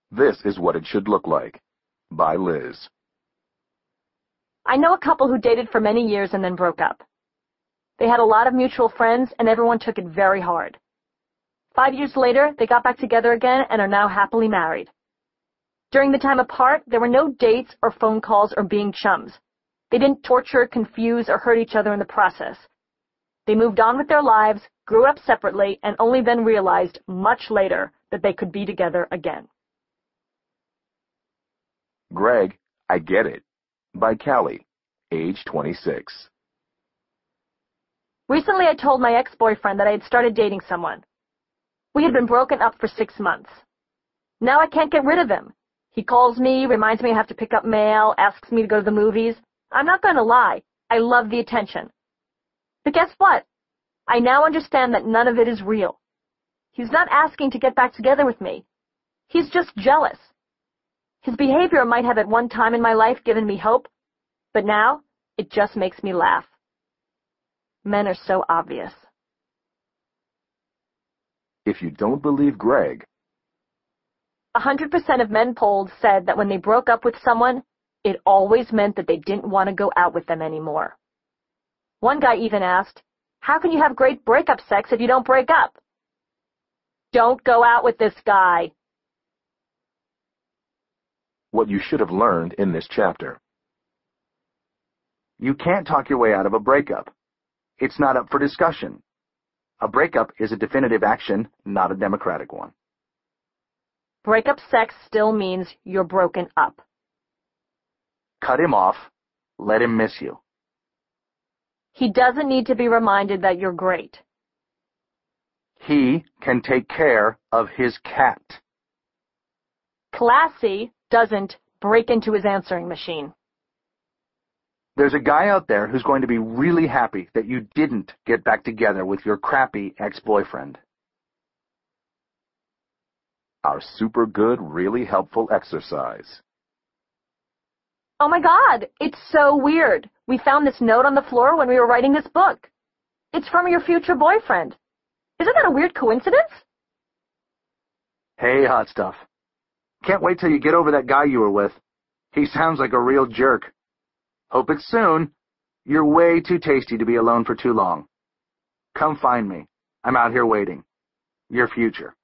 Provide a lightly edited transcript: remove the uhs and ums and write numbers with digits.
This is what it should look like. By Liz. I know a couple who dated for many years and then broke up. They had a lot of mutual friends, and everyone took it very hard. 5 years later, they got back together again and are now happily married. During the time apart, there were no dates or phone calls or being chums. They didn't torture, confuse, or hurt each other in the process. They moved on with their lives, grew up separately, and only then realized, much later, that they could be together again. Greg, I Get It. By Callie, age 26. Recently, I told my ex-boyfriend that I had started dating someone. We had been broken up for 6 months. Now I can't get rid of him. He calls me, reminds me I have to pick up mail, asks me to go to the movies. I'm not going to lie. I love the attention. But guess what? I now understand that none of it is real. He's not asking to get back together with me. He's just jealous. His behavior might have at one time in my life given me hope, but now it just makes me laugh. Men are so obvious. If you don't believe Greg, 100% of men polled said that when they broke up with someone, it always meant that they didn't want to go out with them anymore. One guy even asked, "How can you have great breakup sex if you don't break up?" Don't go out with this guy. what you should have learned in this chapter. You can't talk your way out of a breakup. It's not up for discussion. A breakup is a definitive action, not a democratic one. Breakup sex still means you're broken up. Cut him off. Let him miss you. He doesn't need to be reminded that you're great. He can take care of his cat. Classy doesn't break into his answering machine. There's a guy out there who's going to be really happy that you didn't get back together with your crappy ex-boyfriend. Our super good, really helpful exercise. Oh my God, it's so weird. We found this note on the floor when we were writing this book. It's from your future boyfriend. Isn't that a weird coincidence? Hey, hot stuff. Can't wait till you get over that guy you were with. He sounds like a real jerk. Hope it's soon. You're way too tasty to be alone for too long. Come find me. I'm out here waiting. Your future.